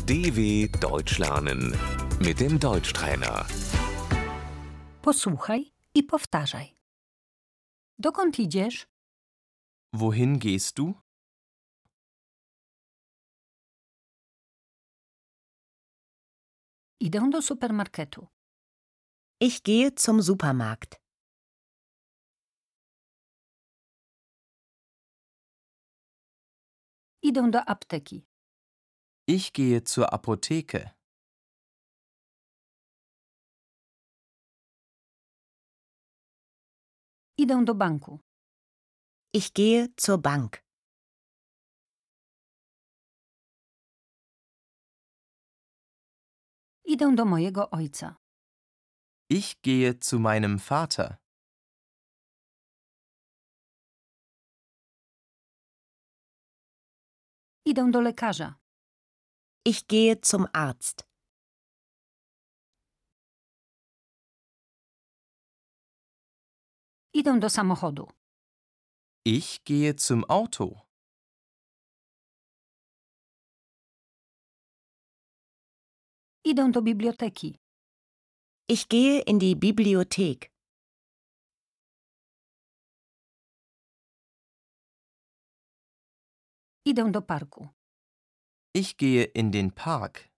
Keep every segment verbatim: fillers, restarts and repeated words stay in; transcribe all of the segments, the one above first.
D W Deutsch lernen mit dem Deutschtrainer. Posłuchaj i powtarzaj. Dokąd idziesz? Wohin gehst du? Idę do supermarketu. Ich gehe zum Supermarkt. Idę do apteki. Ich gehe zur Apotheke. Idę do banku. Ich gehe zur Bank. Idę do mojego ojca. Ich gehe zu meinem Vater. Idę do lekarza. Ich gehe zum Arzt. Idę do samochodu. Ich gehe zum Auto. Idę do biblioteki. Ich gehe in die Bibliothek. Idę do parku. Ich gehe in den Park.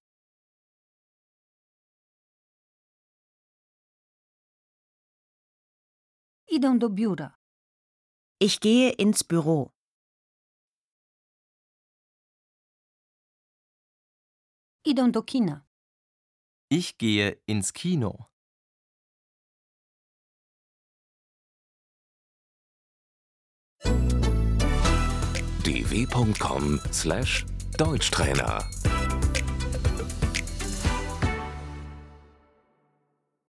Idę do biura. Ich gehe ins Büro. Idę do kina. Ich gehe ins Kino. d w punkt com slash Deutschtrainer